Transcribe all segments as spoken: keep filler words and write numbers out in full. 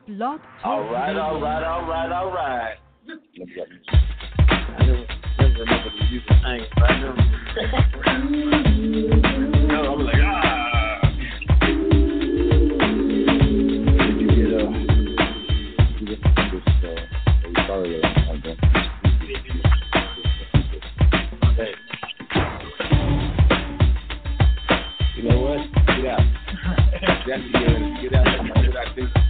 Blog All Talk right, Radio. all right, all right, all right. I never, never remember the music thing, but I know. No, I'm like, ah. Did you get, uh, you get this, uh, are you sorry that I'm done? Hey. You know what? Get out. That's good. Get out. That's what I think.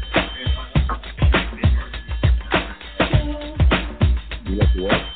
You left the what?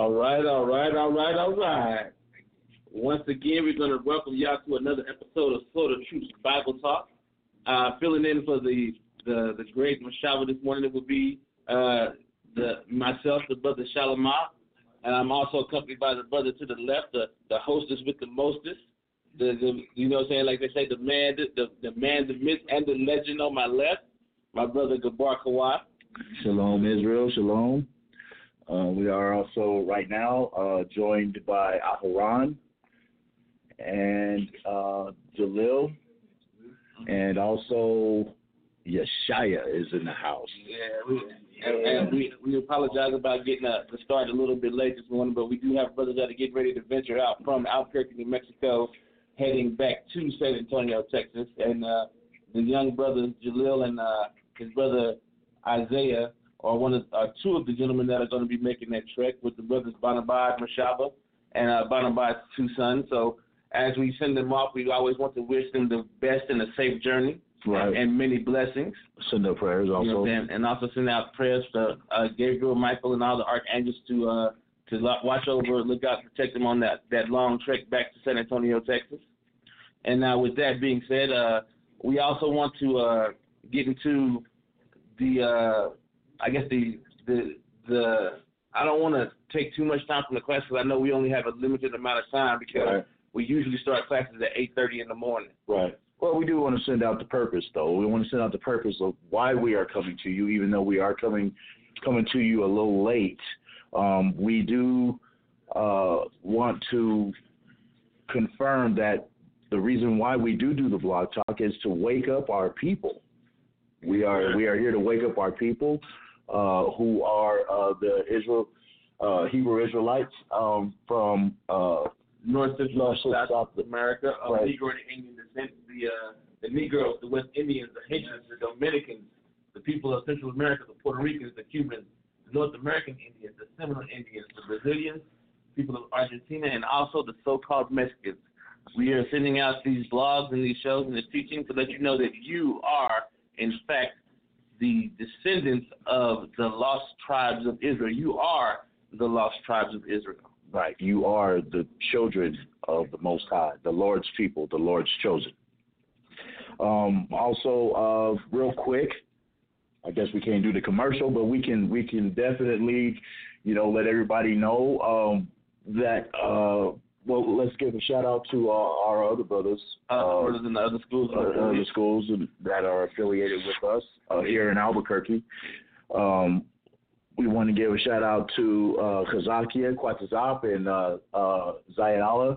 All right, all right, all right, all right. Once again, we're going to welcome y'all to another episode of Sword of Truth Bible Talk. Uh, filling in for the the, the great Mashaba this morning, it will be uh, the myself, the brother Shalimar, and I'm also accompanied by the brother to the left, the, the hostess with the mostest. The, the you know what I'm saying, like they say, the man, the, the, the man, the myth, and the legend on my left, my brother Gabar Kawai. Shalom, Israel. Shalom. Uh, we are also right now uh, joined by Aharon and uh, Jalil, and also Yeshaya is in the house. Yeah, we, and, and we we apologize about getting uh, the start a little bit late this morning, but we do have brothers that are getting ready to venture out from Albuquerque, New Mexico, heading back to San Antonio, Texas, and uh, the young brothers Jalil and uh, his brother Isaiah are one of uh, two of the gentlemen that are going to be making that trek with the brothers Barnabas Mashaba and uh, Barnabas' two sons. So as we send them off, we always want to wish them the best and a safe journey, right, and, and many blessings. Send out prayers also, you know, and, and also send out prayers to uh, Gabriel, Michael, and all the archangels to uh, to watch over, look out, protect them on that that long trek back to San Antonio, Texas. And now, with that being said, uh, we also want to uh, get into the, uh, I guess the the the. I don't want to take too much time from the class because I know we only have a limited amount of time because right. we usually start classes at eight thirty in the morning. Right. Well, we do want to send out the purpose, though. We want to send out the purpose of why we are coming to you, even though we are coming coming to you a little late. Um, we do uh, want to confirm that the reason why we do do the blog talk is to wake up our people. We are we are here to wake up our people uh, who are uh, the Israel uh, Hebrew Israelites um, from uh, North Central South, South America, of right. Negro and Indian descent, the uh, the Negroes, the West Indians, the Haitians, the Dominicans, the people of Central America, the Puerto Ricans, the Cubans, the North American Indians, the Seminole Indians, the Brazilians, people of Argentina, and also the so-called Mexicans. We are sending out these blogs and these shows and this teaching to let you know that you are, in fact, the descendants of the lost tribes of Israel. You are the lost tribes of Israel. Right. You are the children of the Most High, the Lord's people, the Lord's chosen. Um, also, uh, real quick, I guess we can't do the commercial, but we can we can definitely, you know, let everybody know um, that. Uh, well, let's give a shout out to uh, our other brothers, uh, uh, brothers in the other schools, uh, other schools that are affiliated with us uh, here in Albuquerque. Um, We want to give a shout out to uh, Kazakia, Kwatazop, and uh, uh, Zayala.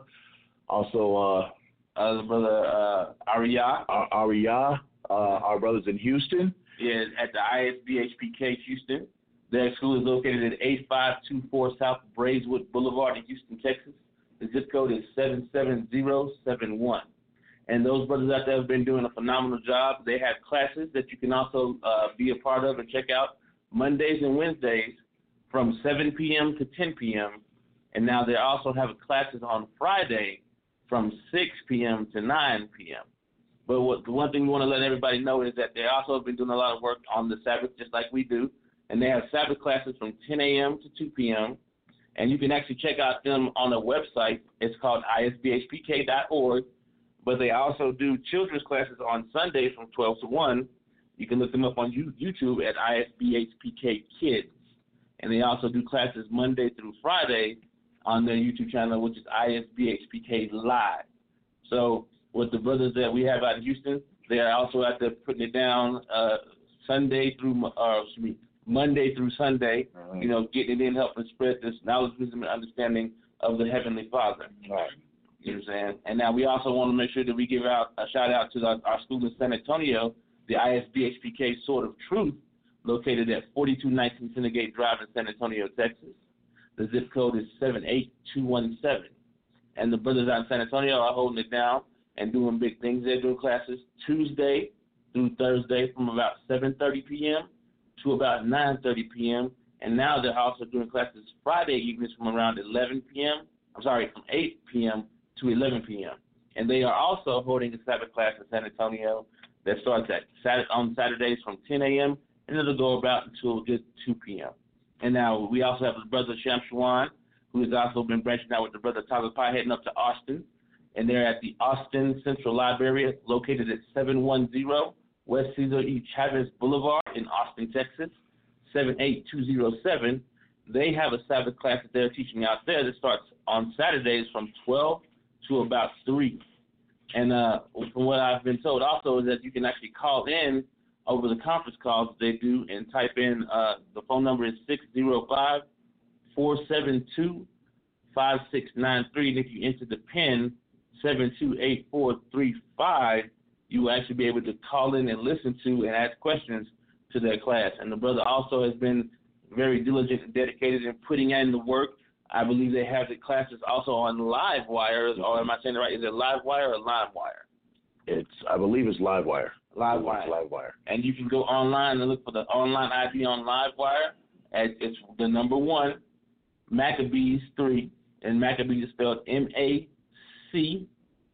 Also, uh, uh, brother uh, Ariyah. Ar- Ariyah, uh, our brothers in Houston. Yeah, at the I S B H P K Houston. Their school is located at eight five two four South Braeswood Boulevard in Houston, Texas. The zip code is seven seven zero seven one. And those brothers out there have been doing a phenomenal job. They have classes that you can also uh, be a part of and check out Mondays and Wednesdays from seven p.m. to ten p.m. And now they also have classes on Friday from six p.m. to nine p.m. But what, the one thing we want to let everybody know is that they also have been doing a lot of work on the Sabbath, just like we do. And they have Sabbath classes from ten a.m. to two p.m. And you can actually check out them on their website. It's called I S B H P K dot org. But they also do children's classes on Sundays from twelve to one. You can look them up on YouTube at I S B H P K Kids. And they also do classes Monday through Friday on their YouTube channel, which is I S B H P K Live. So with the brothers that we have out in Houston, they are also out there putting it down uh, Sunday through, uh, excuse me, Monday through Sunday, uh-huh. you know, getting it in, helping spread this knowledge, wisdom, and understanding of the Heavenly Father. Right. You know what I'm saying? And now we also want to make sure that we give out a shout out to our, our school in San Antonio, the I S B H P K Sword of Truth, located at forty-two nineteen Syndicate Drive in San Antonio, Texas. The zip code is seven eight two one seven. And the brothers out in San Antonio are holding it down and doing big things. They're doing classes Tuesday through Thursday from about seven thirty p.m. to about nine thirty p.m. And now they're also doing classes Friday evenings from around eleven p.m. I'm sorry, from eight p.m. to eleven p.m. And they are also holding a Sabbath class in San Antonio that starts at Saturday, on Saturdays from ten a.m. and it'll go about until just two p.m. And now we also have the brother Shamshuan who has also been branching out with the brother Tyler Pye, heading up to Austin. And they're at the Austin Central Library, located at seven one zero West Cesar E. Chavez Boulevard in Austin, Texas, seven eight two zero seven. They have a Sabbath class that they're teaching out there that starts on Saturdays from twelve to about three. And uh, from what I've been told also is that you can actually call in over the conference calls that they do and type in, uh, the phone number is six zero five, four seven two, five six nine three. And if you enter the PIN seven two eight four three five, you will actually be able to call in and listen to and ask questions to their class. And the brother also has been very diligent and dedicated in putting in the work. I believe they have the classes also on Livewire, or am I saying it right? Is it Livewire or LimeWire? It's, I believe it's Livewire. Livewire. Livewire. And you can go online and look for the online I D on Livewire. At, it's the number one, Maccabees three, and Maccabees is spelled M A C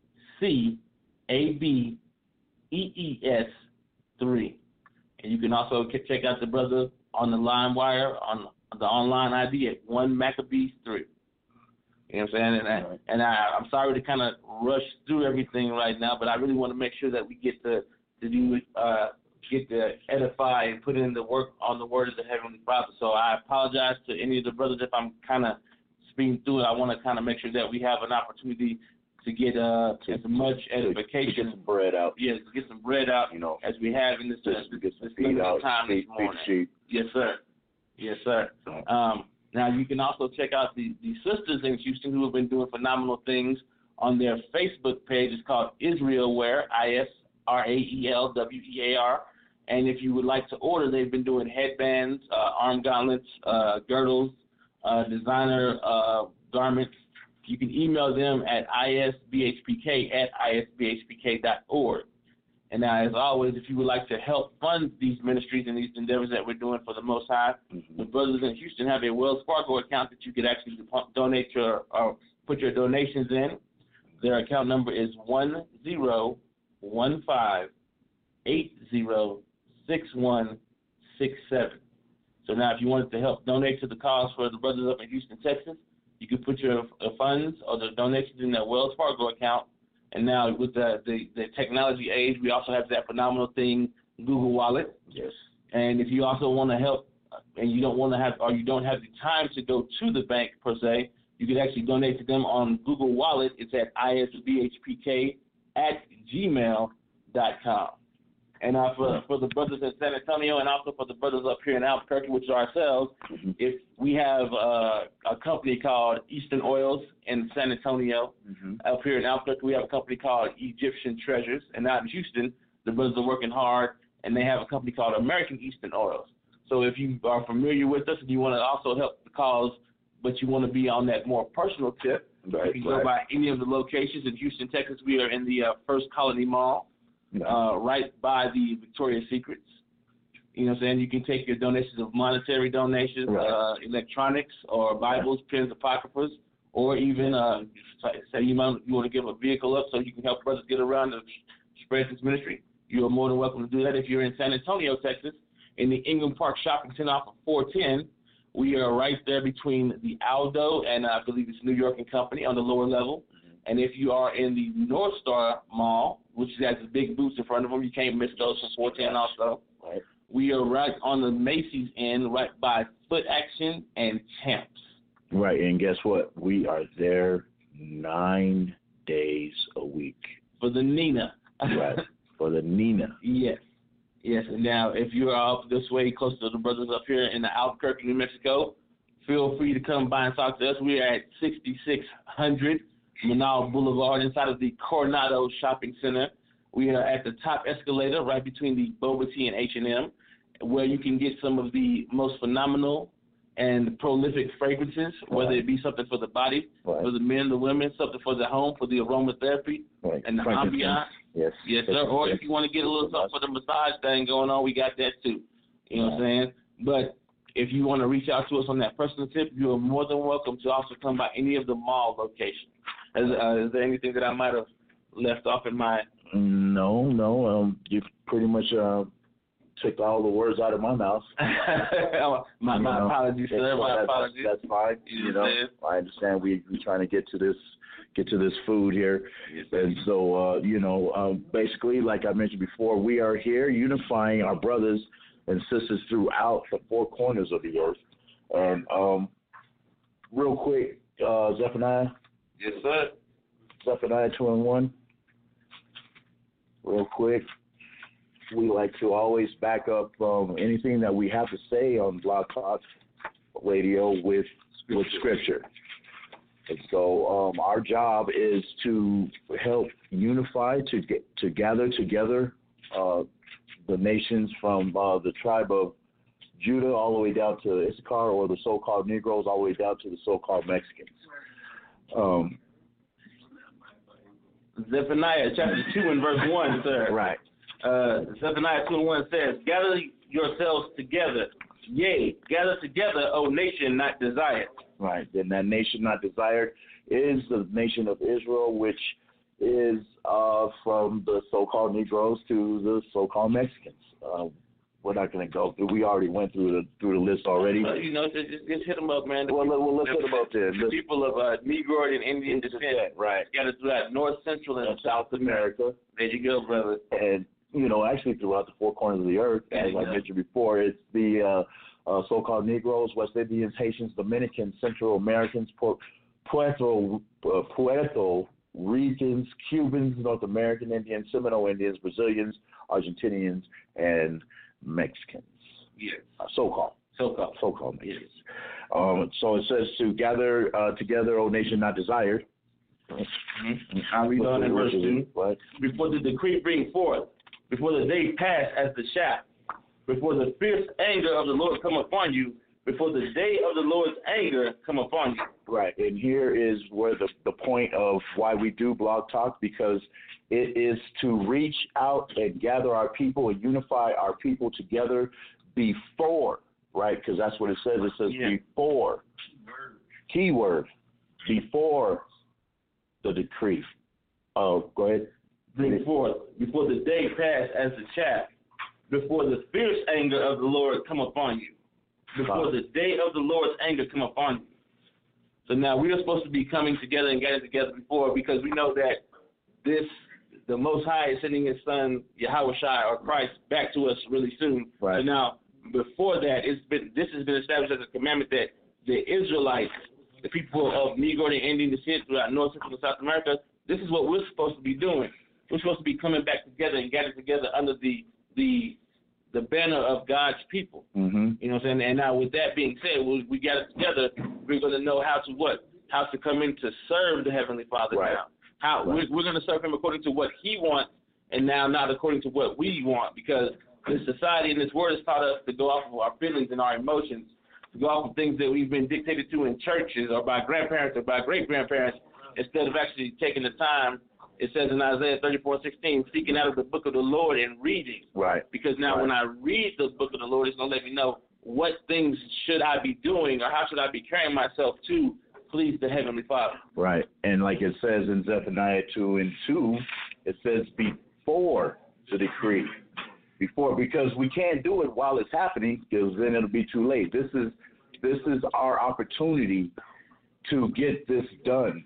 C A B E E S three. And you can also check out the brother on the LimeWire on the online I D at one Maccabees three. You know what I'm saying? And, I, right. and I, I'm sorry to kind of rush through everything right now, but I really want to make sure that we get to to do uh, get to edify and put in the work on the word of the Heavenly Father. So I apologize to any of the brothers if I'm kind of speeding through it. I want to kind of make sure that we have an opportunity to get uh, as much edification. To get some bread out. Yes, to get some bread out, you know, as we have in this, uh, to get some this feed out, time feed, this morning. Feed yes, sir. Yes, sir. Um, now, you can also check out the, the sisters in Houston who have been doing phenomenal things on their Facebook page. It's called Israel Wear, I S R A E L W E A R. And if you would like to order, they've been doing headbands, uh, arm gauntlets, uh, girdles, uh, designer uh, garments. You can email them at isbhpk at isbhpk dot org. And now, as always, if you would like to help fund these ministries and these endeavors that we're doing for the Most High, mm-hmm. the brothers in Houston have a Wells Fargo account that you could actually donate your or put your donations in. Their account number is one zero one five eight zero six one six seven. So now, if you wanted to help donate to the cause for the brothers up in Houston, Texas, you can put your uh, funds or the donations in their Wells Fargo account. And now with the, the, the technology age, we also have that phenomenal thing, Google Wallet. Yes. And if you also want to help and you don't want to have or you don't have the time to go to the bank per se, you can actually donate to them on Google Wallet. It's at isbhpk at gmail dot com. And uh, for, for the brothers in San Antonio and also for the brothers up here in Albuquerque, which are ourselves, mm-hmm. if we have uh, a company called Eastern Oils in San Antonio. Mm-hmm. Up here in Albuquerque, we have a company called Egyptian Treasures. And out in Houston, the brothers are working hard, and they have a company called American Eastern Oils. So if you are familiar with us and you want to also help the cause, but you want to be on that more personal tip, right, you can right. go by any of the locations in Houston, Texas. We are in the uh, First Colony Mall. Uh, right by the Victoria's Secrets. You know what I'm saying? You can take your donations of monetary donations, right. uh, electronics, or Bibles, pens, apocryphas, or even uh, say you, might, you want to give a vehicle up so you can help brothers get around to spread this ministry. You are more than welcome to do that. If you're in San Antonio, Texas, in the Ingham Park Shopping Center off of four ten, we are right there between the Aldo and uh, I believe it's New York and Company on the lower level. And if you are in the North Star Mall, which has the big booths in front of them, you can't miss those from four ten also. Right. We are right on the Macy's end, right by Foot Action and Champs. Right, and guess what? We are there nine days a week. For the Nina. Right, for the Nina. Yes. Yes, and now if you are up this way, close to the brothers up here in the Albuquerque, New Mexico, feel free to come by and talk to us. We are at sixty-six hundred Manal Boulevard inside of the Coronado Shopping Center. We are at the top escalator right between the Boba Tea and H and M, where you can get some of the most phenomenal and prolific fragrances, right. whether it be something for the body, right. for the men, the women, something for the home, for the aromatherapy, right. and the ambiance. Yes. Yes, sir. Or if you want to get a little something for the massage thing going on, we got that too. You know right. what I'm saying? But if you want to reach out to us on that personal tip, you are more than welcome to also come by any of the mall locations. Is, uh, is there anything that I might have left off in my? No, no. Um, you've pretty much uh, took all the words out of my mouth. my, my know, apologies, sir. My that's, apologies. That's fine. You, you know, said. I understand we we trying to get to this get to this food here, yes, and so uh, you know, um, basically, like I mentioned before, we are here unifying our brothers and sisters throughout the four corners of the earth. And um, real quick, uh, Zephaniah. Yes, sir. Zephaniah two and one. Real quick, we like to always back up um, anything that we have to say on Blog Talk Radio with with scripture. And so um, our job is to help unify, to get to gather together uh, the nations from uh, the tribe of Judah all the way down to Issachar, or the so-called Negroes all the way down to the so-called Mexicans. Um, Zephaniah chapter two and verse one, sir. Right. Uh, Zephaniah two and one says, "Gather yourselves together, yea, gather together, O nation not desired." Right. Then that nation not desired is the nation of Israel, which is uh, from the so-called Negroes to the so-called Mexicans. Uh, we're not going to go through. We already went through the through the list already. Well, you know, just, just hit them up, man. The well, people, well, let's the, hit them up there. The people of uh, Negroid and Indian descent, right? Scattered throughout North, Central, and, and South America. There you go, brother. And you know, actually throughout the four corners of the earth, as I go. mentioned before, it's the uh, uh, so-called Negroes, West Indians, Haitians, Dominicans, Central Americans, Puerto uh, Puerto Ricans, Cubans, North American Indians, Seminole Indians, Brazilians, Argentinians, and Mexicans. Yes. Uh, so-called. So-called. So-called Mexicans. Yes. Um, so it says to gather uh, together, O nation not desired. Mm-hmm. I'll read on in verse two. What? Before the decree bring forth, before the day pass as the shaft, before the fierce anger of the Lord come upon you, before the day of the Lord's anger come upon you. Right, and here is where the, the point of why we do Blog Talk, because it is to reach out and gather our people and unify our people together before, right, because that's what it says. It says yeah. before, keyword, before the decree. Oh, go ahead. Bring forth, before the day pass as the chaff, before the fierce anger of the Lord come upon you, before the day of the Lord's anger come upon you. So now we are supposed to be coming together and getting together before, because we know that this, the Most High is sending His Son, Yahweh Shai, or Christ, back to us really soon. Right. So now, before that, it's been this has been established as a commandment that the Israelites, the people of Negro and Indian descent throughout North, Central, and South America, this is what we're supposed to be doing. We're supposed to be coming back together and gathering together under the the the banner of God's people. Mm-hmm. You know what I'm saying? And now with that being said, we, we gather together, we're going to know how to what? How to come in to serve the Heavenly Father right. now. How right. We're, we're going to serve Him according to what He wants, and now not according to what we want, because this society and this world has taught us to go off of our feelings and our emotions, to go off of things that we've been dictated to in churches or by grandparents or by great-grandparents, instead of actually taking the time. It says in Isaiah thirty-four sixteen, seeking out of the book of the Lord and reading. Right. Because now right. when I read the book of the Lord, it's going to let me know what things should I be doing or how should I be carrying myself to please the Heavenly Father. Right. And like it says in Zephaniah two and two, it says before the decree. Before, because we can't do it while it's happening, because then it'll be too late. This is this is our opportunity to get this done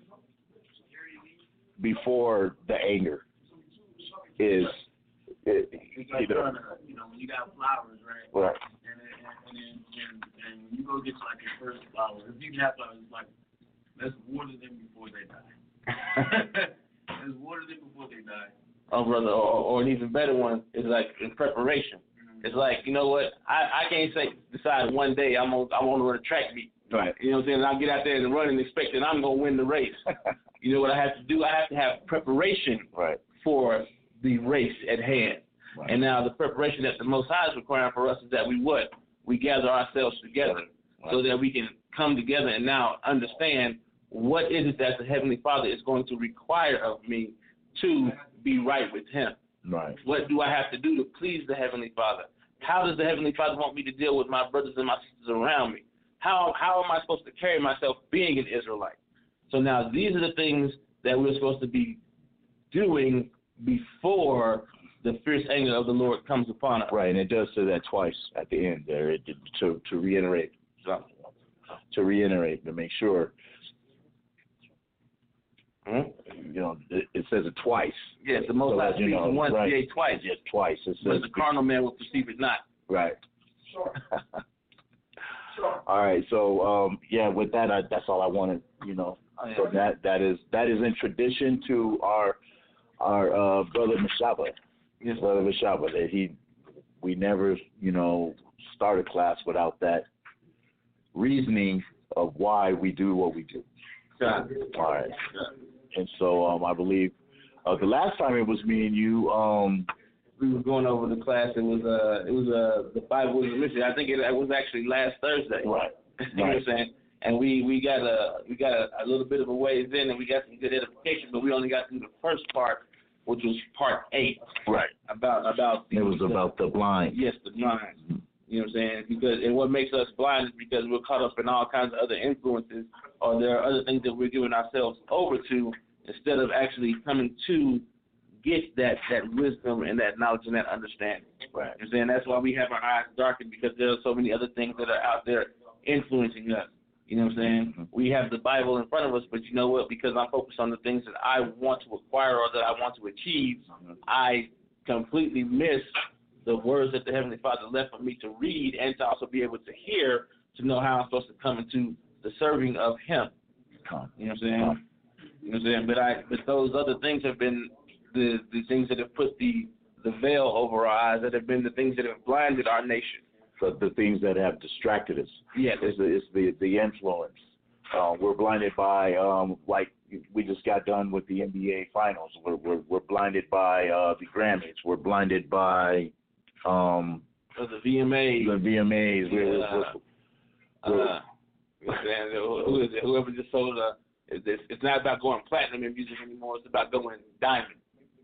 before the anger is it, it's like either, trying to, you know, when you got flowers, right? Right. And then and then and, and when you go get like your first flower, if you have flowers, it's like let's water them before they die. Let's water them before they die. Oh, brother, or, or an even better one is like in preparation. Mm-hmm. It's like, you know what? I, I can't say decide one day I'm gonna I want to run a track meet. Right. You know what I'm saying? I'll get out there and run and expect that I'm gonna win the race. You know what I have to do? I have to have preparation right. for the race at hand. Right. And now the preparation that the Most High is requiring for us is that we what? We gather ourselves together right. so that we can come together and now understand what is it that the Heavenly Father is going to require of me to be right with Him. Right. What do I have to do to please the Heavenly Father? How does the Heavenly Father want me to deal with my brothers and my sisters around me? How how am I supposed to carry myself being an Israelite? So now these are the things that we're supposed to be doing before the fierce anger of the Lord comes upon us. Right, and it does say that twice at the end there it, to to reiterate, to reiterate to make sure. Hmm? You know, it, it says it twice. Yes, the Most So High that, you speaks know, once, right. yea, twice. Yes, twice. It But says the carnal man will perceive it not. right. Sure. Sure. All right, so um, yeah, with that, I, that's all I wanted. You know, Oh, yeah. so that that is that is in tradition to our our uh, brother Mashaba. Yes, brother Mashaba. That he, we never, you know, start a class without that reasoning of why we do what we do. sir. All right, and so um, I believe uh, the last time it was me and you. Um, We were going over the class. It was uh, it was uh, the Bible is a mystery. I think it, it was actually last Thursday. right. You know what I'm saying? And we, we got a we got a, a little bit of a ways in, and we got some good edification. But we only got through the first part, which was part eight. Right. About about the, It was the, about the blind. yes, the blind. You know what I'm saying? Because and what makes us blind is because we're caught up in all kinds of other influences, or there are other things that we're giving ourselves over to instead of actually coming to get that, that wisdom and that knowledge and that understanding. Right. You know what I'm saying? That's why we have our eyes darkened, because there are so many other things that are out there influencing us. You know what I'm saying? Mm-hmm. We have the Bible in front of us, but you know what? Because I'm focused on the things that I want to acquire or that I want to achieve, I completely miss the words that the Heavenly Father left for me to read and to also be able to hear to know how I'm supposed to come into the serving of Him. Come. You know what I'm saying? You know what I'm saying? But I, but those other things have been the the things that have put the the veil over our eyes, that have been the things that have blinded our nation. So the things that have distracted us. Yes. Is the, is the, the influence. Uh, we're blinded by, um, like we just got done with the N B A Finals. We're we're, we're blinded by uh, the Grammys. We're blinded by um, So the V M As. the V M As. We're, Yeah. we're, we're, Uh, you know what I'm saying? Who is it? Whoever just sold a, it's, it's not about going platinum in music anymore. It's about going diamond.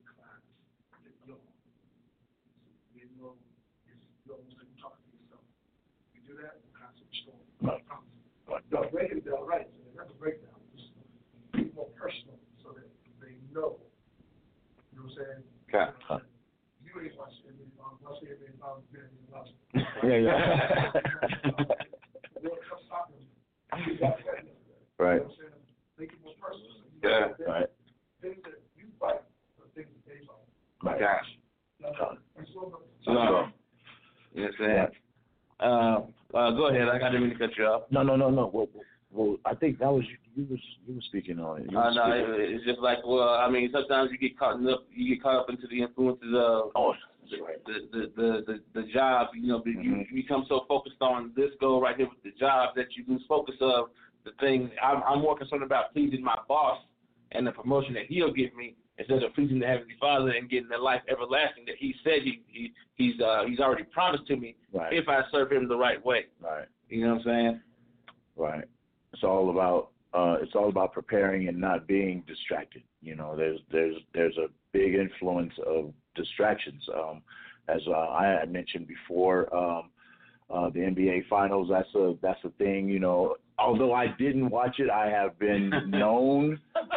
no, No, break it down right. So that's a breakdown. Just be more personal so that they know. You know what I'm saying? Okay. Huh. You ain't watching N B A Finals. Watch the N B A Finals. You watch it. yeah, yeah. World Cup soccer. You got that. Right. You know what I'm saying? Make it more personal. So you Yeah. know, Right. things that you fight are things that they fight. Right. Gosh. That's Huh. that's what I'm So, you know what I'm saying? Uh, uh, go ahead. I didn't mean to cut you off. No, no, no, no. Well, well, I think that was you. You was you were speaking on it. You Uh, was no, speaking- it, it's just like, well, I mean, sometimes you get caught up, you get caught up into the influences of Oh, that's right. the the the the, the job. You know, you, Mhm. you become so focused on this goal right here with the job that you lose focus of the things. I'm, I'm more concerned about pleasing my boss and the promotion that he'll give me instead of pleasing the Heavenly Father and getting the life everlasting that He said he, he he's uh, he's already promised to me Right. if I serve Him the right way. Right. You know what I'm saying? Right. It's all about uh, it's all about preparing and not being distracted. You know, there's there's there's a big influence of distractions. Um, as uh, I had mentioned before, um, uh, the N B A Finals. That's a that's a thing. You know, although I didn't watch it, I have been known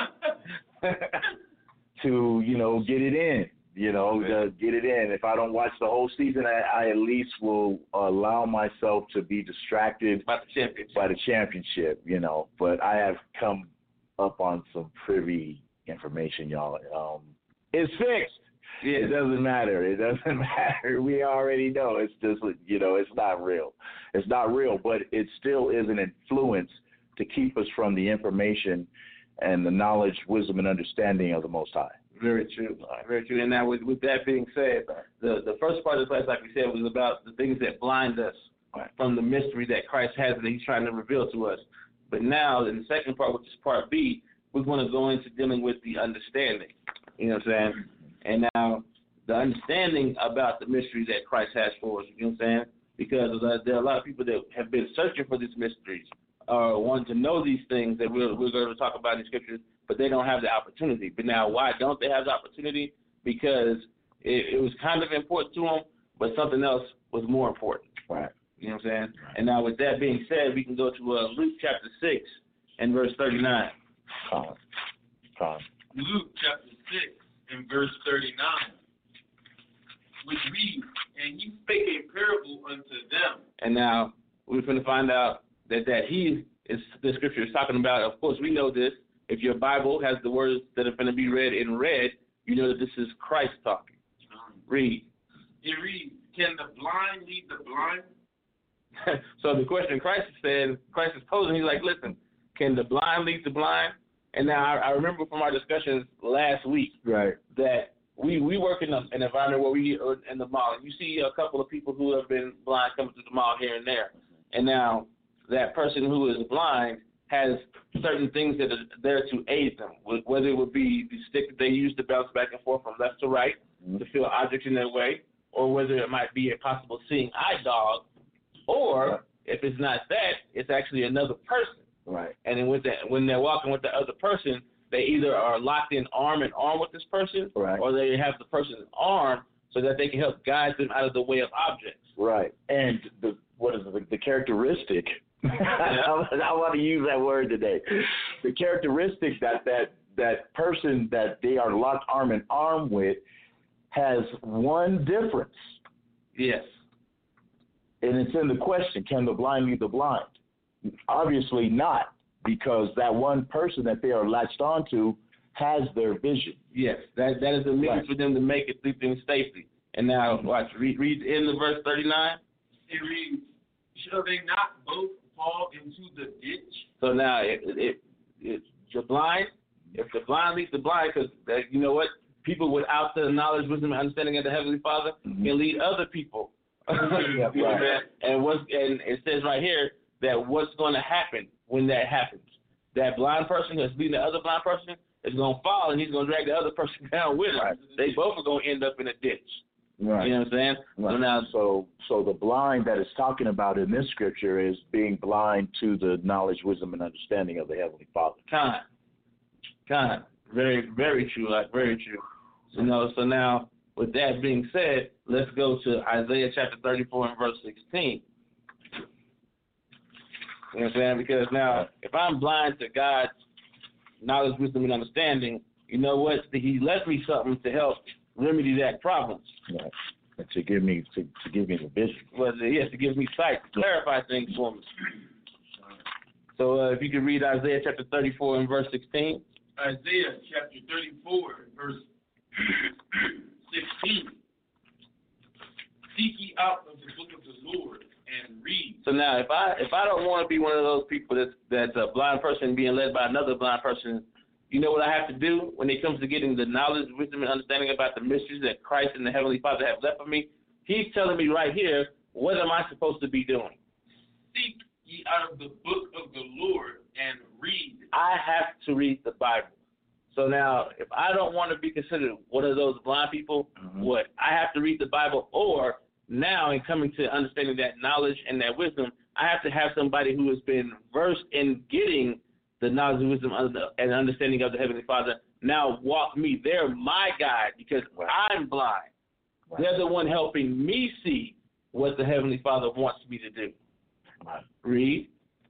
to you know get it in. You know, to get it in. If I don't watch the whole season, I, I at least will allow myself to be distracted About the championship. by the championship, you know. But I have come up on some privy information, y'all. Um, it's fixed. Yeah. It doesn't matter. It doesn't matter. We already know. It's just, you know, it's not real. It's not real, but it still is an influence to keep us from the information and the knowledge, wisdom, and understanding of the Most High. Very true. Very true. And now, with, with that being said, the, the first part of the class, like we said, was about the things that blind us Right. from the mystery that Christ has that He's trying to reveal to us. But now, in the second part, which is part B, we're going to go into dealing with the understanding. You know what I'm saying? And now, the understanding about the mystery that Christ has for us. You know what I'm saying? Because uh, there are a lot of people that have been searching for these mysteries, or want to know these things that we're, we're going to talk about in the scriptures, but they don't have the opportunity. But now, why don't they have the opportunity? Because it, it was kind of important to them, but something else was more important. Right. You know what I'm saying? And now, with that being said, we can go to uh, Luke chapter six and verse thirty-nine. Con. Con. Luke chapter six and verse thirty-nine. which reads, and he spake a parable unto them. And now we're going to find out that, that he is, the scripture is talking about. Of course, we know this. If your Bible has the words that are going to be read in red, you know that this is Christ talking. Read. It reads, can the blind lead the blind? So the question Christ is saying, Christ is posing, he's like, listen, can the blind lead the blind? And now I, I remember from our discussions last week right. that we, we work in a, an environment where we are in the mall. You see a couple of people who have been blind coming through the mall here and there. And now that person who is blind has certain things that are there to aid them, whether it would be the stick that they use to bounce back and forth from left to right mm-hmm. to feel objects in their way, or whether it might be a possible seeing eye dog, or right. if it's not that, it's actually another person. Right. And then with that, when they're walking with the other person, they either are locked in arm in arm with this person, right. or they have the person's arm so that they can help guide them out of the way of objects. Right. And the what is it, the, the characteristic? I, I want to use that word today. The characteristic that that that person that they are locked arm in arm with has one difference. Yes. And it's in the question, can the blind lead the blind? Obviously not, because that one person that they are latched onto has their vision. Yes, that that is the means right. for them to make it through things safely. And now, watch, read, read in the verse thirty-nine. It reads, shall they not both fall into the ditch? So now, it, it, it, the blind, if the blind leads the blind, because you know what? People without the knowledge, wisdom, and understanding of the Heavenly Father mm-hmm. can lead other people. yeah, right. And what's and it says right here that what's going to happen when that happens? That blind person that's leading the other blind person is going to fall, and he's going to drag the other person down with him. Right. They both are going to end up in a ditch. Right. You know what I'm saying? Right. So now, so so the blind that it's talking about in this scripture is being blind to the knowledge, wisdom, and understanding of the Heavenly Father. Kind, kind, very, very true. Like very true. So no. So now, with that being said, let's go to Isaiah chapter thirty-four and verse sixteen. You know what I'm saying? Because now, if I'm blind to God's knowledge, wisdom, and understanding, you know what? He left me something to help remedy that problem. Right. And to give me to, to give me the vision. Well, yes, to give me sight, to clarify things for me. So uh, if you could read Isaiah chapter thirty-four and verse sixteen. Isaiah chapter thirty-four and verse sixteen. Seek ye out of the book of the Lord and read. So now, if I if I don't want to be one of those people that's that's a blind person being led by another blind person, you know what I have to do when it comes to getting the knowledge, wisdom, and understanding about the mysteries that Christ and the Heavenly Father have left for me? He's telling me right here, what am I supposed to be doing? Seek ye out of the book of the Lord and read. I have to read the Bible. So now, if I don't want to be considered one of those blind people, mm-hmm. what? I have to read the Bible, or now in coming to understanding that knowledge and that wisdom, I have to have somebody who has been versed in getting the knowledge and wisdom and understanding of the Heavenly Father now walk me. They're my guide because right. I'm blind. Right. They're the one helping me see what the Heavenly Father wants me to do. Right. Read.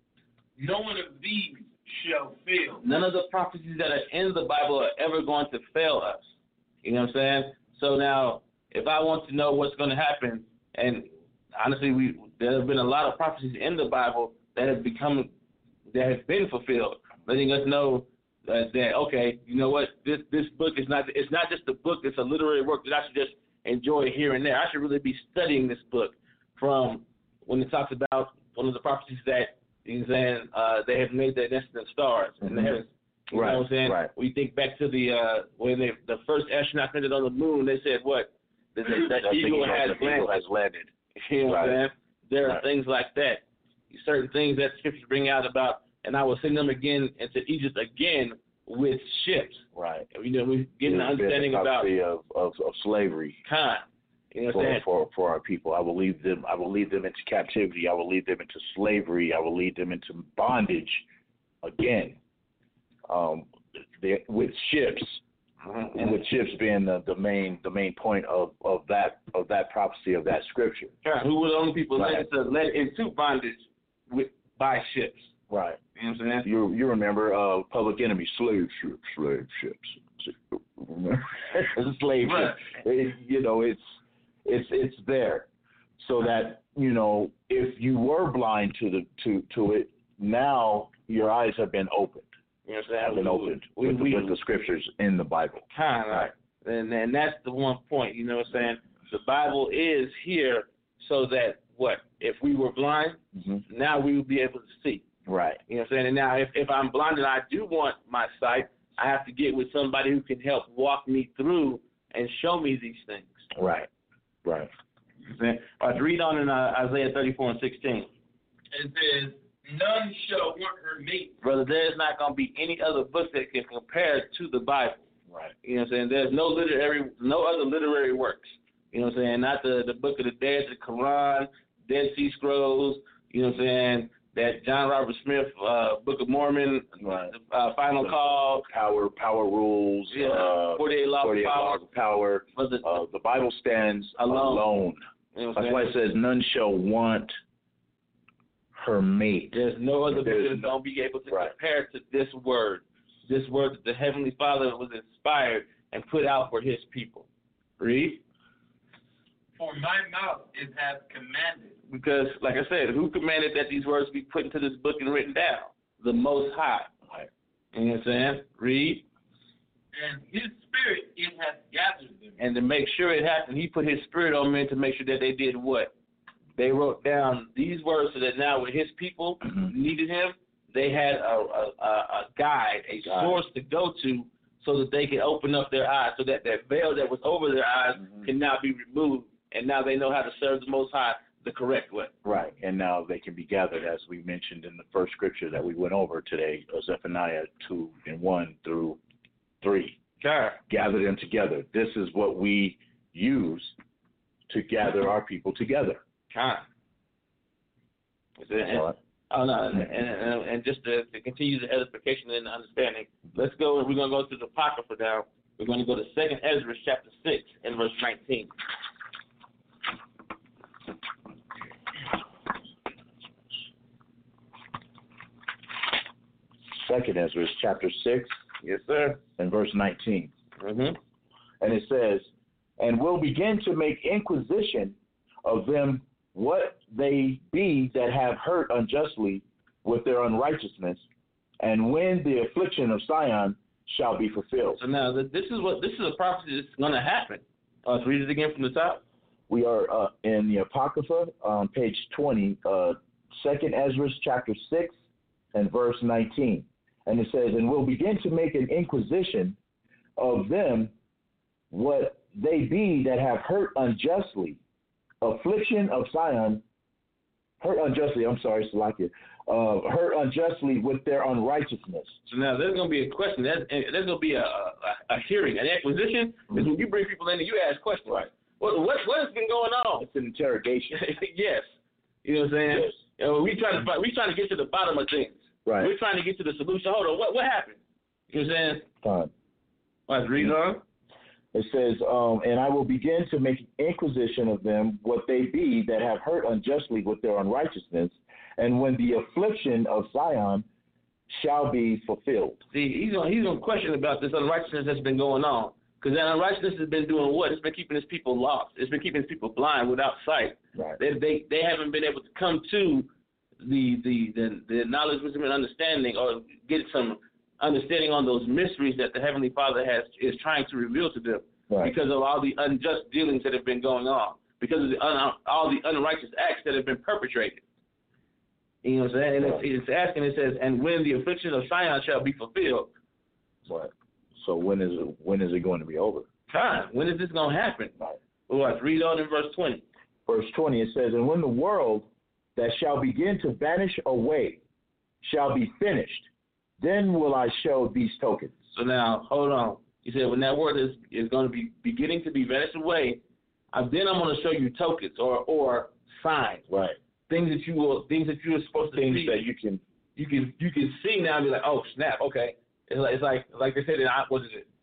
No one of these shall fail. None of the prophecies that are in the Bible are ever going to fail us. You know what I'm saying? So now, if I want to know what's going to happen, and honestly, we there have been a lot of prophecies in the Bible that have become that have been fulfilled, letting us know uh, that okay, you know what, this this book is not it's not just a book; it's a literary work that I should just enjoy here and there. I should really be studying this book from when it talks about one of the prophecies that he's saying uh, they have made their nest in the stars mm-hmm. in the heavens. You right. know what I'm saying? Right. We think back to the uh, when they, the first astronaut landed on the moon. They said what? That, that, that eagle has landed. has landed. You know what I'm right. saying? There are right. things like that. Certain things that scriptures bring out about, and I will send them again into Egypt again with ships. Right. You know, we're getting an understanding about of, of, of slavery. Kind. You know what for, I'm saying? For for our people, I will lead them. I will lead them into captivity. I will lead them into slavery. I will lead them into bondage again. Um, they, with ships. Mm-hmm. And with ships being the, the main the main point of, of that of that prophecy of that scripture. Yeah, who were the only people right. led, to, led into bondage with by ships. Right. You know what I'm saying? You you remember uh, Public Enemy, slave ships, slave ships. slave right. ships. It, you know, it's It's it's there, so that you know if you were blind to the to to it, now your eyes have been opened. You know what I'm saying? Have been opened we, with, we, the, with the scriptures in the Bible. Kind of right. And and that's the one point. You know what I'm saying? The Bible is here so that what if we were blind, mm-hmm. now we would be able to see. Right. You know what I'm saying? And now if, if I'm blind and I do want my sight, I have to get with somebody who can help walk me through and show me these things. Right. Right. You know what I'm saying? All right, read on in uh, Isaiah thirty-four and sixteen. It says, none shall want her mate. Brother, there's not going to be any other book that can compare to the Bible. Right. You know what I'm saying? There's no literary, no other literary works. You know what I'm saying? Not the, the Book of the Dead, the Quran, Dead Sea Scrolls, you know what I'm saying? That John Robert Smith, uh, Book of Mormon, right. uh, Final the Call. Power, Power Rules, yeah, uh, forty-eight Laws of Power. of Power. The, uh, the Bible stands alone. alone. You know That's why it says, none shall want her mate. There's no other book There's that's no, going to be able to right. compare to this word. This word that the Heavenly Father was inspired and put out for his people. Read. For my mouth it hath commanded. Because, like I said, who commanded that these words be put into this book and written down? The Most High. Right. You know what I'm saying? Read. And his spirit it hath gathered them. And to make sure it happened, he put his spirit on men to make sure that they did what? They wrote down these words so that now when his people mm-hmm. needed him, they had a, a, a guide, a guide. source to go to so that they could open up their eyes, so that that veil that was over their eyes mm-hmm. can now be removed, and now they know how to serve the Most High the correct way. Right, and now they can be gathered, as we mentioned in the first scripture that we went over today, Zephaniah two and one through three. Sure. Gather them together. This is what we use to gather our people together. Kind. And, oh no, and, and, and just to, to continue the edification and the understanding, let's go. We're going to go to the Apocrypha now. We're going to go to Second Ezra chapter six and verse nineteen. Second Ezra chapter six. Yes, sir. And verse nineteen. Mm-hmm. And it says, and will begin to make inquisition of them what they be that have hurt unjustly with their unrighteousness, and when the affliction of Sion shall be fulfilled. So now this is what this is a prophecy that's going to happen. Uh, let's read it again from the top. We are uh, in the Apocrypha on page twenty, uh, Second Ezra chapter six and verse nineteen. And it says, and will begin to make an inquisition of them what they be that have hurt unjustly, affliction of Sion, hurt unjustly, I'm sorry, Salakia, uh, hurt unjustly with their unrighteousness. So now there's going to be a question. There's, there's going to be a, a, a hearing. An acquisition mm-hmm. is when you bring people in and you ask questions. Right. What, what, what has been going on? It's an interrogation. Yes. You know what I'm saying? Yes. You know, we trying to we trying to get to the bottom of things. Right. We're trying to get to the solution. Hold on. What what happened? You know what I'm saying? Fine. Let's read on. It says, um, and I will begin to make inquisition of them what they be that have hurt unjustly with their unrighteousness, and when the affliction of Sion shall be fulfilled. See, he's gonna he's gonna question about this unrighteousness that's been going on, because that unrighteousness has been doing what? It's been keeping his people lost. It's been keeping his people blind, without sight. Right. They they they haven't been able to come to the the the, the knowledge, wisdom, and understanding, or get some understanding on those mysteries that the Heavenly Father has is trying to reveal to them, right. Because of all the unjust dealings that have been going on, because of the un, all the unrighteous acts that have been perpetrated. You know what I'm saying? And right. it's, it's asking, it says, and when the affliction of Sion shall be fulfilled. Right. So when is it, when is it going to be over? Time. When is this going to happen? Right. Well, let's read on in verse twenty. Verse twenty, it says, and when the world that shall begin to vanish away shall be finished, then will I show these tokens. So now, hold on. He said, when that word is, is going to be beginning to be vanished away, uh, then I'm going to show you tokens or or signs. Right. Things that you will, things that you are supposed to things see. that you can, you can, you can see now and be like, oh snap, okay. It's like, it's like, like they said in, what is it?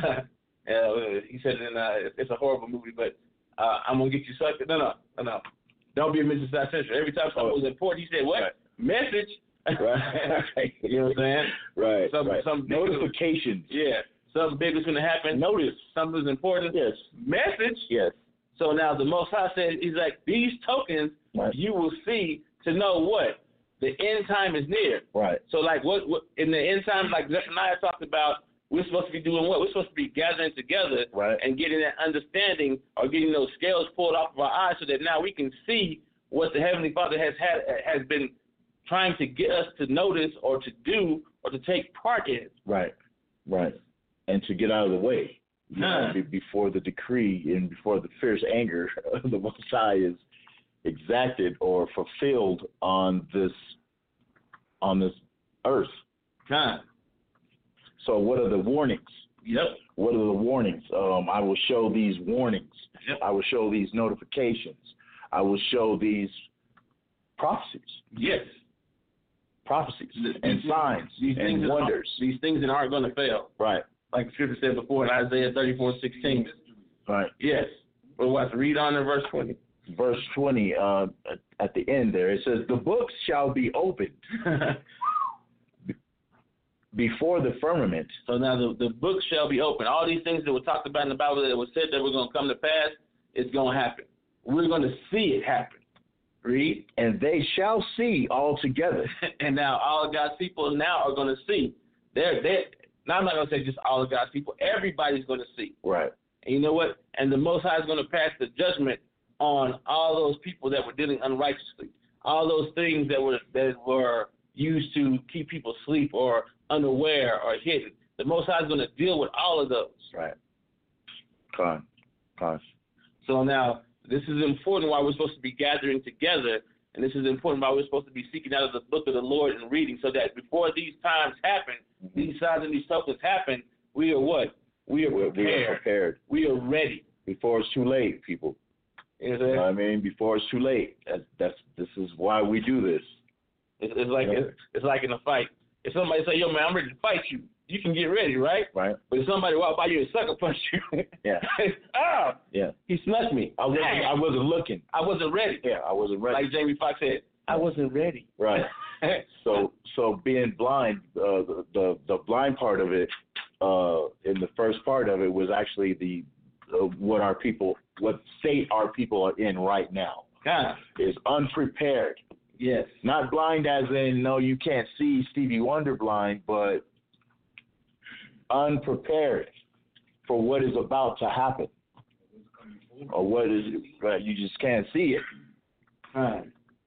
uh, he said in, uh, it's a horrible movie, but uh, I'm gonna get you sucked. No, no, no, no. Don't be a Mister South Central. Every time something was important, he said, what? Right. Message. Right. You know what I'm saying? Right. Some, right. some notifications. Was, yeah. Something big was going to happen. Notice. Something was important. Yes. Message. Yes. So now the Most High said, he's like, these tokens Right. you will see to know what? The end time is near. Right. So like what, what in the end time, like Zephaniah talked about, we're supposed to be doing what? We're supposed to be gathering together Right. and getting that understanding or getting those scales pulled off of our eyes so that now we can see what the Heavenly Father has had has been trying to get us to notice or to do or to take part in. Right. Right. And to get out of the way. You know, Huh. be- before the decree and before the fierce anger of the Most High is exacted or fulfilled on this on this earth. Huh. So what are the warnings? Yep. What are the warnings? Um, I will show these warnings. Yep. I will show these notifications. I will show these prophecies, Yes. prophecies These- and these- signs these things and that aren't- wonders. These things that aren't going to fail. Right. Like the scripture said before in Isaiah thirty-four sixteen. Right. Yes. But what? Read on in verse twenty. Verse twenty, uh, at, at the end there, it says, "The books shall be opened before the firmament." So now the, the book shall be open. All these things that were talked about in the Bible that were said that were going to come to pass, it's going to happen. We're going to see it happen. Read. "And they shall see all together." And now all of God's people now are going to see. They're, they're, now I'm not going to say just all of God's people. Everybody's going to see. Right. And you know what? And the Most High is going to pass the judgment on all those people that were dealing unrighteously. All those things that were that were used to keep people asleep or unaware or hidden. The Most High is going to deal with all of those. Right. Con. Con. So now, this is important why we're supposed to be gathering together, and this is important why we're supposed to be seeking out of the book of the Lord and reading, so that before these times happen, Mm-hmm. these signs and these tokens happen, we are what? We are We are prepared. prepared We are ready. before it's too late, people. You know You know what what I'm saying? I mean? Before it's too late. That's, that's this is why we do this. It's, it's like Yeah. it's, it's like in a fight. If somebody say, "Yo, man, I'm ready to fight you," you can get ready, right? Right. But if somebody walk by you and sucker punch you, Yeah. ah, Yeah. he snuck me. I wasn't. I wasn't looking. I wasn't ready. Yeah. I wasn't ready. Like Jamie Foxx said, I wasn't ready. Right. So so being blind, uh, the, the the blind part of it, uh, in the first part of it was actually the uh, what our people, what state our people are in right now, God. is unprepared. Yes. Not blind as in no, you can't see Stevie Wonder blind, but unprepared for what is about to happen, or what is right, you just can't see it. Huh.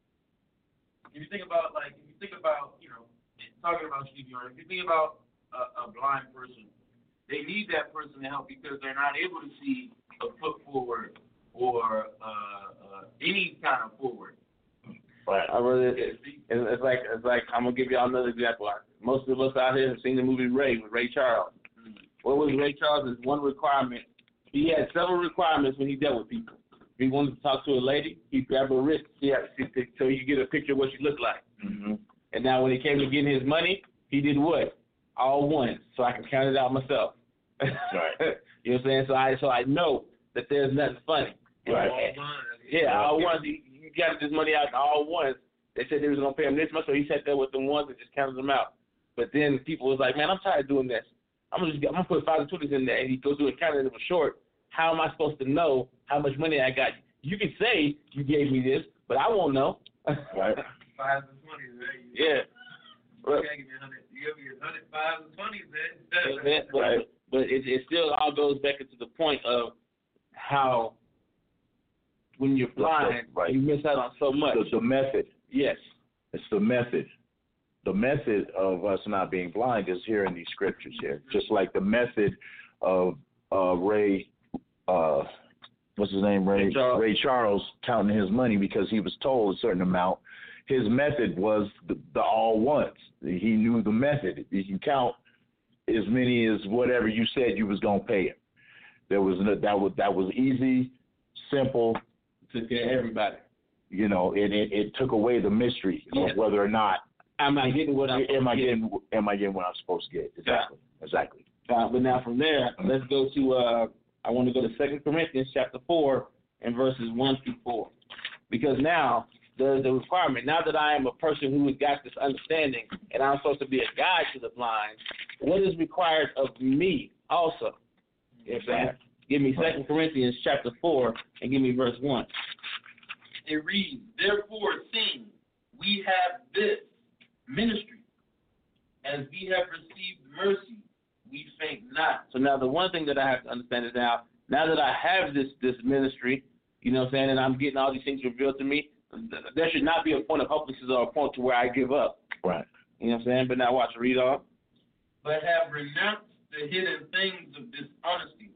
If you think about, like, if you think about, you know, talking about Stevie Wonder, if you think about a, a blind person, they need that person to help because they're not able to see a foot forward or uh, uh, any kind of forward. Right. I really, it's, it's like it's like I'm gonna give y'all another example. Most of us out here have seen the movie Ray with Ray Charles. What was Ray Charles' one requirement? He had several requirements when he dealt with people. If he wanted to talk to a lady, he'd grab her wrist yeah, so you get a picture of what she looked like. Mm-hmm. And now when it came to getting his money, he did what? All ones, so I can count it out myself. Right. You know what I'm saying? So I so I know that there's nothing funny. Right. All one. Yeah, all ones. You, you got this money out to all ones. They said they was gonna pay him this much, so he sat there with them ones and just counted them out. But then people was like, man, I'm tired of doing this. I'm gonna just I'm gonna put five and twenties in there, and he goes through and counted them short. How am I supposed to know how much money I got? You can say you gave me this, but I won't know. Right. Fives and twenties, right? Yeah. You can't give me a hundred. You give me a hundred fives and twenties, But, then. but, but it, it still all goes back into the point of how when you're blind, Right. you miss out on so much. The, the method. Yes. It's the method. The method of us not being blind is here in these scriptures here. Just like the method of uh, Ray, uh, what's his name, Ray, Ray Charles. Ray Charles counting his money because he was told a certain amount. His method was the, the all ones. He knew the method. You can count as many as whatever you said you was gonna pay him. There was no, that was that was easy, simple. Took care of everybody. You know, it it, it took away the mystery Yeah. of whether or not Am I getting what I'm am I getting? getting am I getting what I'm supposed to get? Exactly. Exactly. Uh, but now from there, let's go to, uh, I want to go to Second Corinthians chapter four and verses one through four. Because now there's the requirement. Now that I am a person who has got this understanding and I'm supposed to be a guide to the blind, what is required of me also? You know what I'm saying? Give me Second Corinthians chapter four and give me verse one. It reads, therefore, seeing we have this ministry, as we have received mercy, we faint not. So now the one thing that I have to understand is now, now that I have this this ministry, you know what I'm saying, and I'm getting all these things revealed to me, there should not be a point of hopelessness or a point to where I give up. Right. You know what I'm saying? But now watch, read on. But have renounced the hidden things of dishonesty,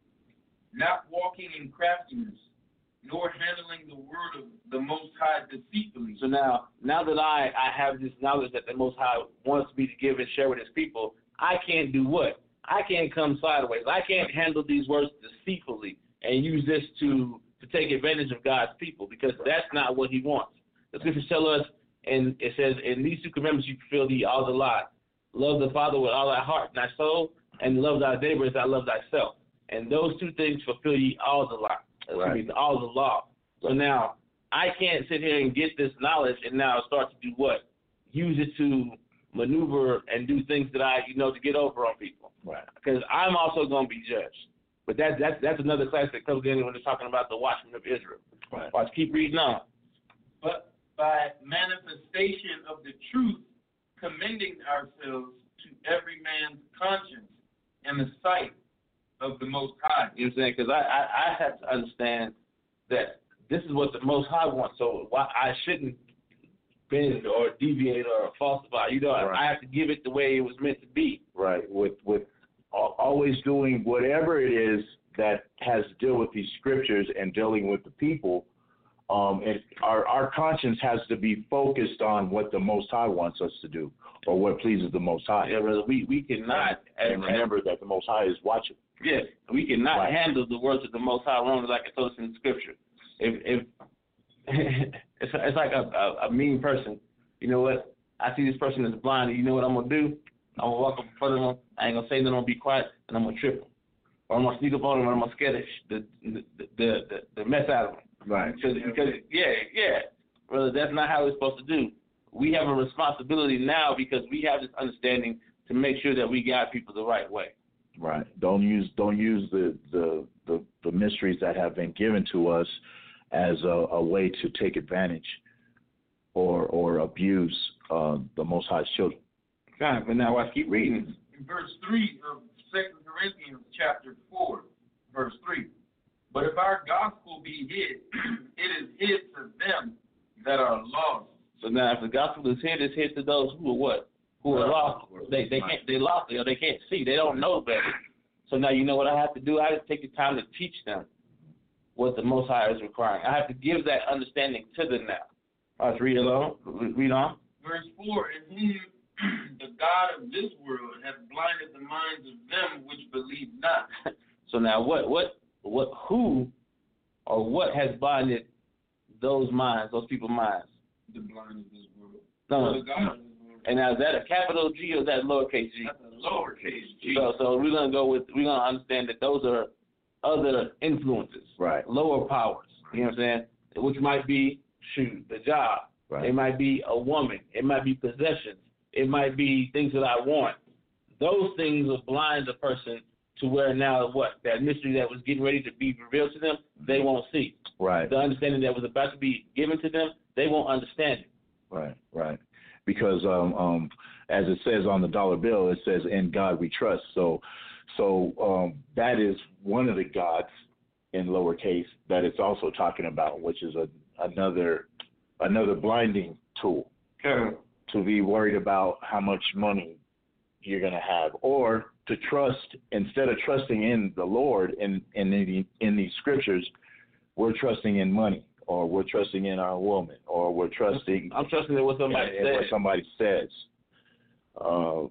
not walking in craftiness, nor handling the word of the Most High deceitfully. So now, now that I, I have this knowledge that the Most High wants me to give and share with His people, I can't do what? I can't come sideways. I can't handle these words deceitfully and use this to, to take advantage of God's people, because that's not what He wants. The scriptures tell us, and it says, in these two commandments you fulfill thee all the lot. Love the Father with all thy heart and thy soul, and love thy neighbor as I love thyself. And those two things fulfill ye all the lot. Right. Excuse me, all the law. So now, I can't sit here and get this knowledge and now start to do what? Use it to maneuver and do things that I, you know, to get over on people. Right. Because I'm also going to be judged. But that, that's that's another class that comes in when they're talking about the watchmen of Israel. Right. Watch, keep reading on. But by manifestation of the truth, commending ourselves to every man's conscience in the sight of the Most High. You know what I'm saying? Because I, I, I have to understand that this is what the Most High wants. So why I shouldn't bend or deviate or falsify. You know, right. I have to give it the way it was meant to be. Right. With with always doing whatever it is that has to deal with these scriptures and dealing with the people. Um, and our our conscience has to be focused on what the Most High wants us to do, or what pleases the Most High. Yeah, brother. We we cannot and remember that the Most High is watching. Yes, we cannot right. handle the words of the Most High wrong, like it told us in the Scripture. If if it's it's like a, a a mean person, you know what? I see this person is blind, and you know what I'm gonna do? I'm gonna walk up in front of them. I ain't gonna say nothing. I'm gonna be quiet, and I'm gonna trip them, or I'm gonna sneak up on them, and I'm gonna scare the the the the, the, the mess out of them. Right. Because because yeah yeah, brother, that's not how we're supposed to do. We have a responsibility now because we have this understanding to make sure that we guide people the right way. Right. Don't use don't use the, the, the, the mysteries that have been given to us as a, a way to take advantage or or abuse uh, the Most High's children. God, but now I keep reading. In verse three of Second Corinthians chapter four, verse three. But if our gospel be hid, it is hid to them that are lost. So now if the gospel is hid, it's hid to those who are what? Who are lost. They they can't they lost or they can't see. They don't know better. So now you know what I have to do? I have to take the time to teach them what the Most High is requiring. I have to give that understanding to them now. All right, read along. Read on. Verse four, in whom the God of this world hath blinded the minds of them which believe not. So now what what what who or what has blinded those minds, those people's minds? The blind of this world. No, the God of this world. And now is that a capital G or is that lowercase g? That's a lowercase g. So so we're gonna go with we're gonna understand that those are other influences. Right. Lower powers. You know what I'm saying? Which might be shoot, the job. Right. It might be a woman. It might be possessions. It might be things that I want. Those things will blind the person to where now what? That mystery that was getting ready to be revealed to them, they won't see. Right. The understanding that was about to be given to them, they won't understand it. Right, right. Because um, um, as it says on the dollar bill, it says, "In God we trust." So, so um, that is one of the gods in lowercase that it's also talking about, which is a, another another blinding tool. Okay. To be worried about how much money you're going to have, or to trust, instead of trusting in the Lord in in the, in these scriptures, we're trusting in money, or we're trusting in our woman, or we're trusting. I'm trusting in what somebody in, says. in what somebody says. Uh,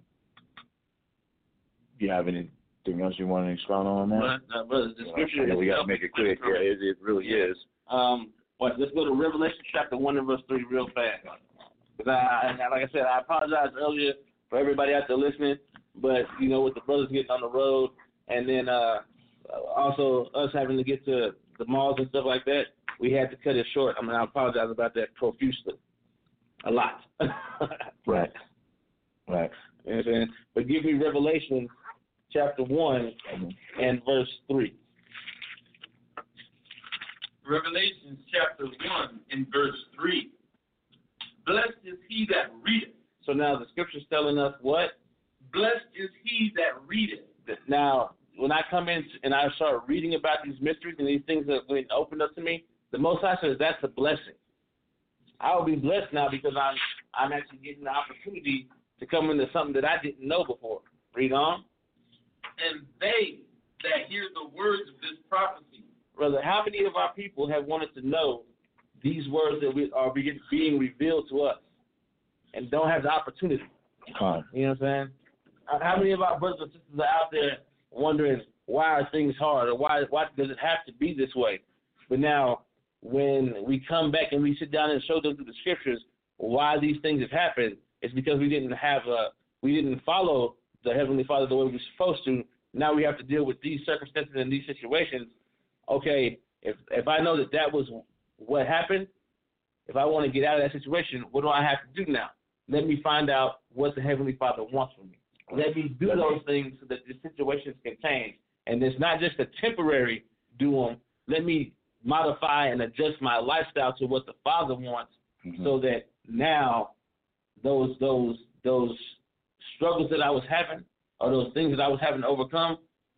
do you have anything else you want to expound on that? Well, uh, brother, the scripture. Okay, we got to make it quick. Yeah, it, it really yeah. is. Um, well, let's go to Revelation chapter one and verse three real fast. Because I, I, like I said, I apologize earlier for everybody out there listening, but you know, with the brothers getting on the road, and then uh, also us having to get to the malls and stuff like that, we had to cut it short. I mean, I apologize about that profusely, a lot. Right. Right. You know what I'm saying? But give me Revelation chapter one and verse three. Revelation chapter one and verse three. Blessed is he that readeth. So now the scripture's telling us what? Blessed is he that readeth. Now, when I come in and I start reading about these mysteries and these things that have been opened up to me, the Most High says that's a blessing. I will be blessed now because I'm I'm actually getting the opportunity to come into something that I didn't know before. Read on. And they that hear the words of this prophecy. Brother, how many of our people have wanted to know these words that we are being revealed to us and don't have the opportunity? Con. You know what I'm saying? How many of our brothers and sisters are out there wondering why are things hard or why why does it have to be this way? But now when we come back and we sit down and show them through the scriptures why these things have happened, it's because we didn't have a we didn't follow the Heavenly Father the way we were supposed to. Now we have to deal with these circumstances and these situations. Okay, if if I know that that was what happened, if I want to get out of that situation, what do I have to do now? Let me find out what the Heavenly Father wants from me. Let me do those things so that the situations can change. And it's not just a temporary do them. Let me modify and adjust my lifestyle to what the Father wants, mm-hmm. so that now those those those struggles that I was having or those things that I was having to overcome,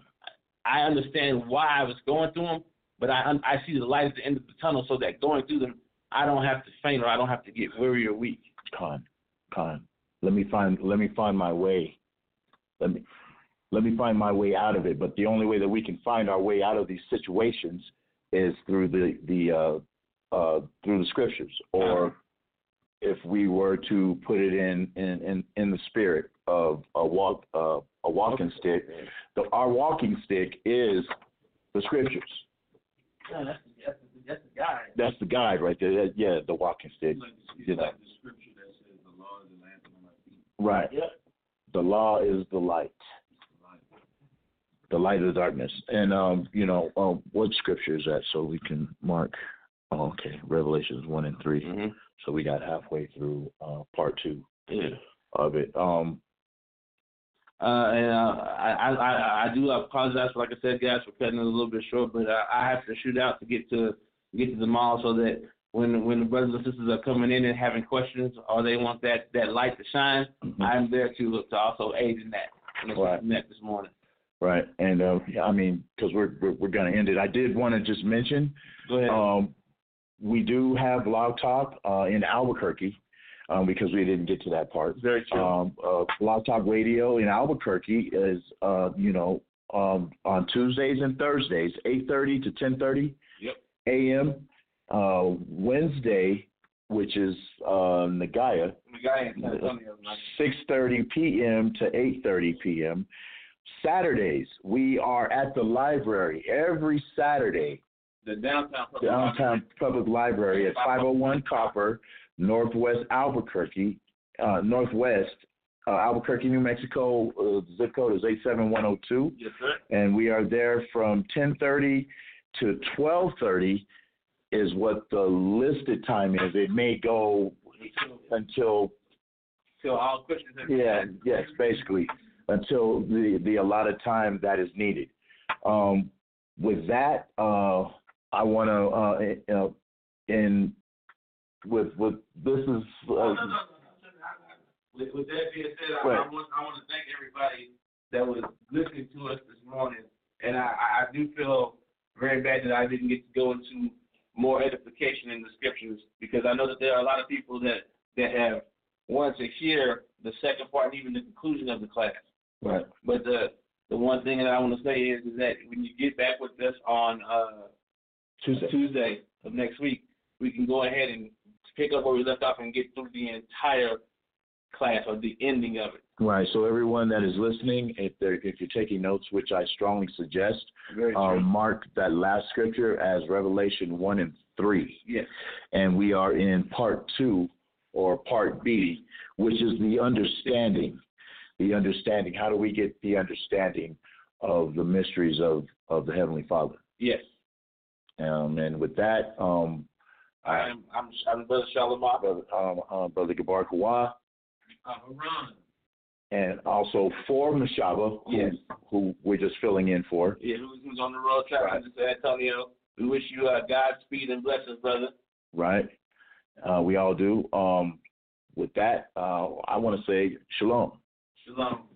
I understand why I was going through them, but I I see the light at the end of the tunnel so that going through them, I don't have to faint or I don't have to get weary or weak. Con, con. Let me find let me find my way. Let me let me find my way out of it. But the only way that we can find our way out of these situations is through the the uh, uh, through the scriptures, or if we were to put it in in, in, in the spirit of a walk uh, a walking stick. The, our walking stick is the scriptures. Yeah, that's, that's, that's the guide. That's the guide right there. That, yeah, the walking stick. It's like, it's you know. like the scripture that says the law is the lamp on my feet. Right. Yeah. The law is the light. The light of the darkness. And, um, you know, um, what scripture is that so we can mark? Oh, okay, Revelations one and three. Mm-hmm. So we got halfway through uh, part two yeah. of it. Um, uh, and uh, I, I, I do apologize, like I said, guys, for cutting it a little bit short, but I, I have to shoot out to get to get to the mall so that when when the brothers and sisters are coming in and having questions or they want that, that light to shine, mm-hmm. I'm there to to also aid in that. And right. Met this morning. Right, and uh, I mean, because we're we're, we're going to end it. I did want to just mention, Go ahead. Um, we do have Blog Talk uh, in Albuquerque, um, because we didn't get to that part. Very true. Um, uh, Blog Talk Radio in Albuquerque is, uh, you know, um, on Tuesdays and Thursdays, eight thirty to ten thirty yep. a.m. Uh, Wednesday, which is uh, Nagaya, six thirty p.m. to eight thirty p.m. Saturdays, we are at the library every Saturday. The downtown public downtown library. public library at five oh one Copper, Northwest Albuquerque, uh, Northwest uh, Albuquerque, New Mexico. Uh, zip code is eight seven one oh two. Yes, sir. And we are there from ten thirty to twelve thirty is what the listed time is. It may go until until all questions have yeah, yes, basically until the the allotted time that is needed. Um, with that, uh, I want to, uh, uh, in with with this is. Uh, no, no, no, no. With, with that being said, I, right. I want I want to thank everybody that was listening to us this morning, and I, I do feel very bad that I didn't get to go into more edification in the scriptures, because I know that there are a lot of people that that have wanted to hear the second part and even the conclusion of the class. Right. But the the one thing that I want to say is, is that when you get back with us on uh, Tuesday. Tuesday of next week, we can go ahead and pick up where we left off and get through the entire class or the ending of it. Right. So everyone that is listening, if they're if you're taking notes, which I strongly suggest, uh, mark that last scripture as Revelation one and three. Yes. And we are in part two or part B, which is the understanding. The understanding. How do we get the understanding of the mysteries of, of the Heavenly Father? Yes. Um, and with that, um, I, I'm I'm I'm Brother Shalimar, brother um, uh, Brother Gabar Kawa, uh, Haran, and also for Mashaba, who, yes. who we're just filling in for. Yeah, who's, who's on the road traveling right. to San Antonio. We wish you uh, Godspeed and blessings, brother. Right. Uh, we all do. Um, with that, uh, I want to say shalom. Shalom.